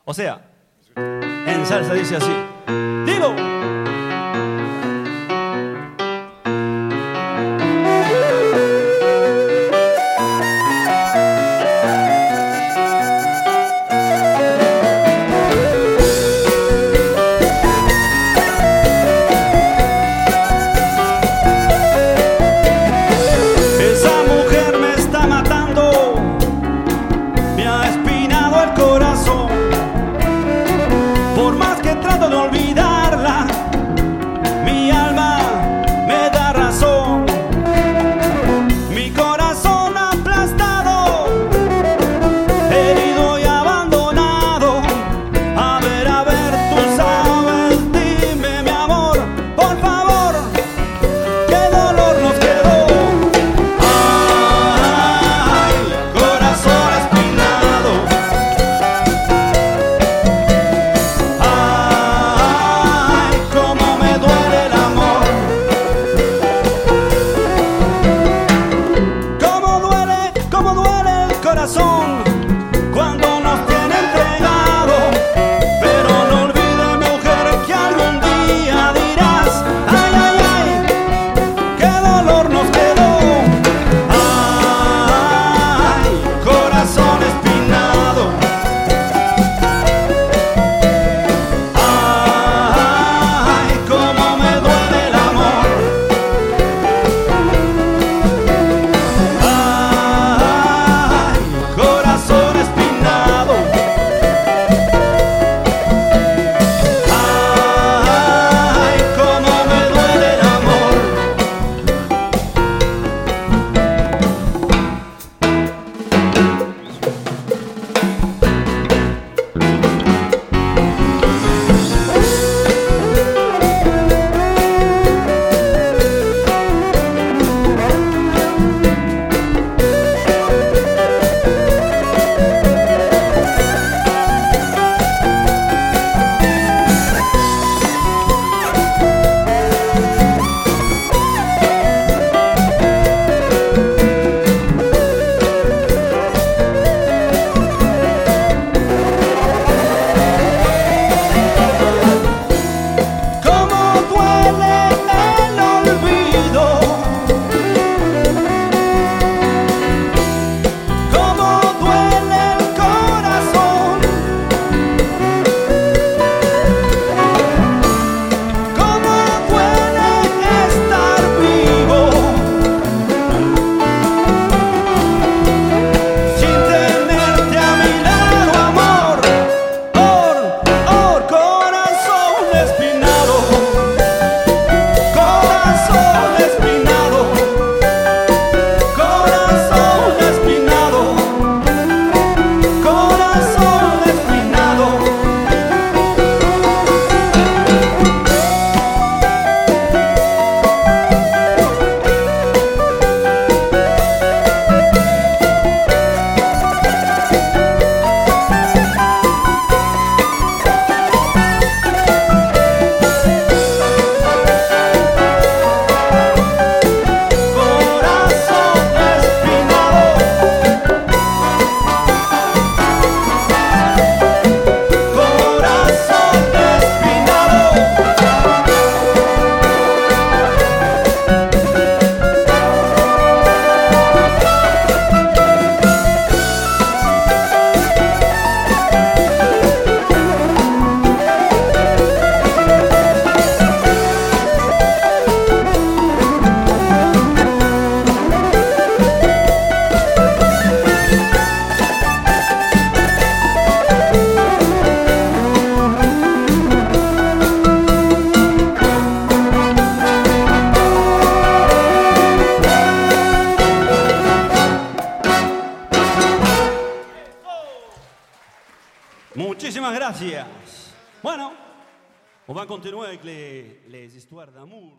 O sea, en salsa dice así. ¡Dilo! Trato de olvidarla, mi alma me da razón, mi corazón aplastado, herido y abandonado. A ver, tú sabes, dime mi amor, por favor, qué dolor nos quedó. Ay, corazón espinado. Cuando nos tiene entregado, pero no olvide, mujer, que algún día dirás: ay, ay, ay, qué dolor nos quedó. Ay, corazón espinado. Ay, cómo me duele el amor. Corazón espinado. Ay, cómo me duele el amor. Muchísimas gracias. Bueno, on va continuer avec les histoires d'amour.